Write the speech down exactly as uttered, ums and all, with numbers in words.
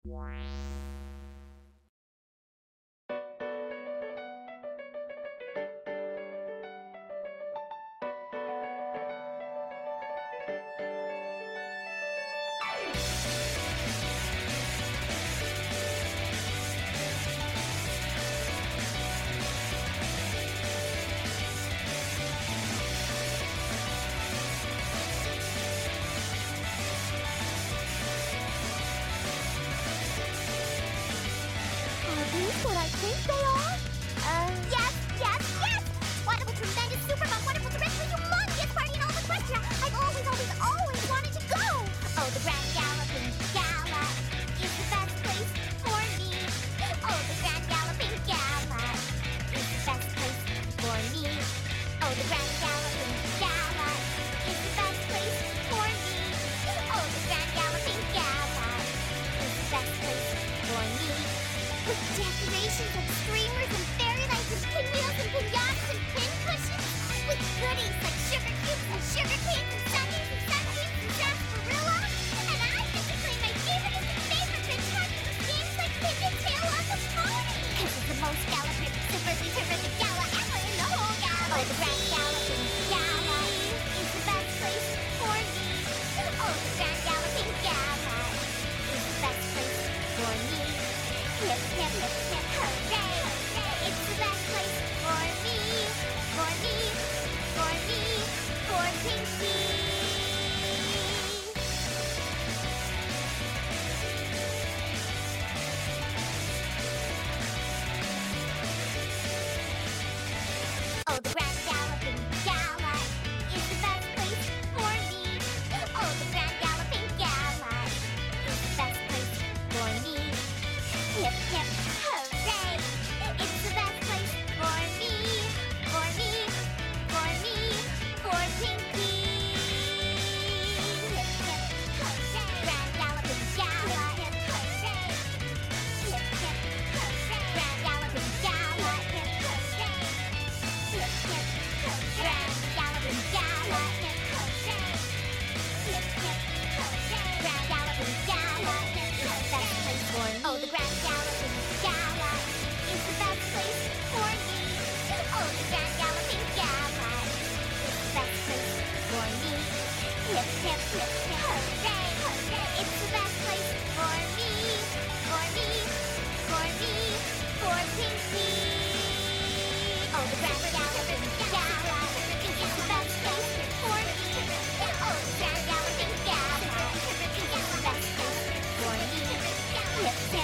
What I think they are? Uh, yes, yes, yes! Wonderful, tremendous, super fun, wonderful, terrific, humongous party in all the Equestria! I've always, always, always wanted to go! Oh, the Grand Galloping Gala is the best place for me. Oh, the Grand Galloping Gala is the best place for me. Oh, the Grand Galloping Gala is the best place for me. Oh, the Grand Galloping Gala is the best place for me. With decorations and streamers and fairy lights and pinwheels and pinatas and pin cushions. With goodies like sugar cubes and sugar canes and sundaes and sunbeams and sarsaparilla. And I get to play my favorite and favorite fantastic games like Pin and Tail on the Pony. Cause it's the most galloping, superly terrific gala ever in the whole gala. Oh, the Grand Galloping Gala is the best place for me. Oh, the Grand Galloping Gala is the best place for me. Hip, hip, hip, hip, hooray! It's the best place for me, for me, for me, for Pinky! Oh, the Grand Galloping Gala is the best place for me. Oh, the Grand Galloping Gala is the best place for me. Hip, hip, hooray! It's the best place for me, for me, for me, for Pinky! Hip, hip, hooray! Grand Galloping Gala! Hip, hip, hooray! Hip, hip, hooray! Grand Galloping Gala! Hip, hooray! Hip, hip, hooray! Grand Galloping Gala! Hip, hooray! Hip, hip, hooray! Grand Galloping Gala! Hip, hip, best place for me. Oh, the Grand Galloping Gala is the best place for me. Oh, the Grand Galloping Gala is the best place for me. Hip, hip, hip, hip, hooray, hooray! It's the best place for me, for me, for me, for Pinky. Oh, the Grand Galloping Gala is the best place for me. Oh, the Grand Galloping Gala is the best place for me. Hip, hip.